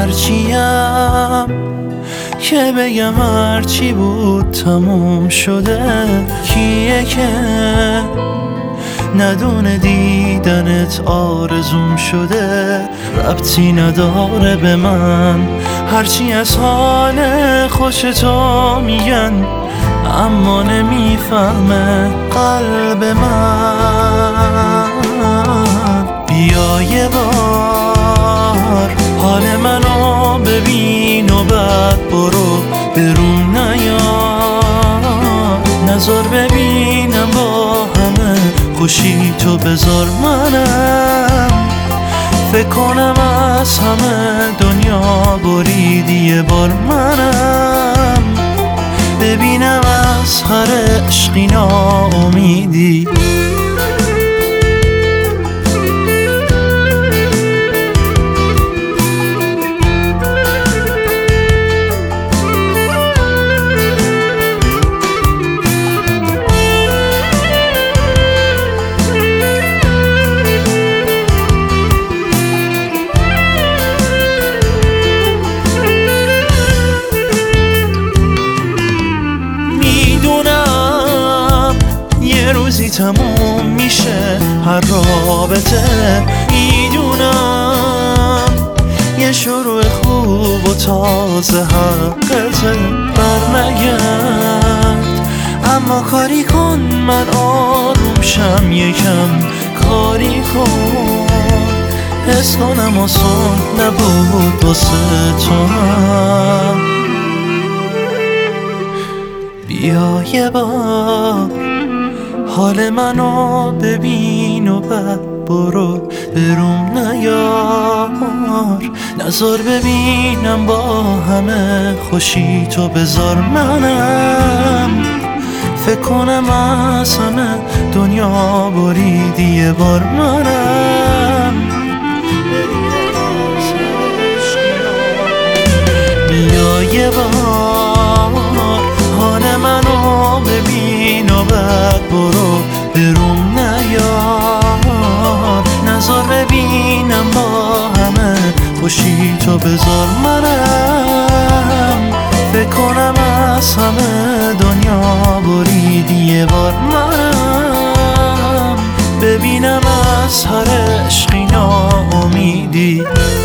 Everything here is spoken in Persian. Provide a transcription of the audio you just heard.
هرچیم که بگم هرچی بود تموم شده. کیه که ندونه دیدنت آرزوم شده؟ ربطی نداره به من هرچی از حال خوش تو میگن، اما نمیفهمه قلب من. بیا یه بار حال منو ببین و بعد برو برون نیا. نظر ببینم با همه خوشی تو بذار منم. فکر کنم از همه دنیا بریدی یه بار منم. ببینم از هر عشقی ناامیدی. روزی تموم میشه هر رابطه، میدونم یه شروع خوب و تازه حقته. برنگرد اما کاری کن من آروم شم، یکم کاری کن. حس کنم آسون نبود واسه تو هم. بیا یه بار حال منو ببین و بعد برو برون نیار. نظر ببینم با همه خوشی تو بذار منم. فکر کنم از همه دنیا بریدی یه بار منم. بیا یه بار حال منو ببین و بعد برو برون نیار. نظر ببینم با همه خوشی تو بذار منم. فکر کنم از همه دنیا بریدی یه بار منم. ببینم از هر عشقی ناامیدی.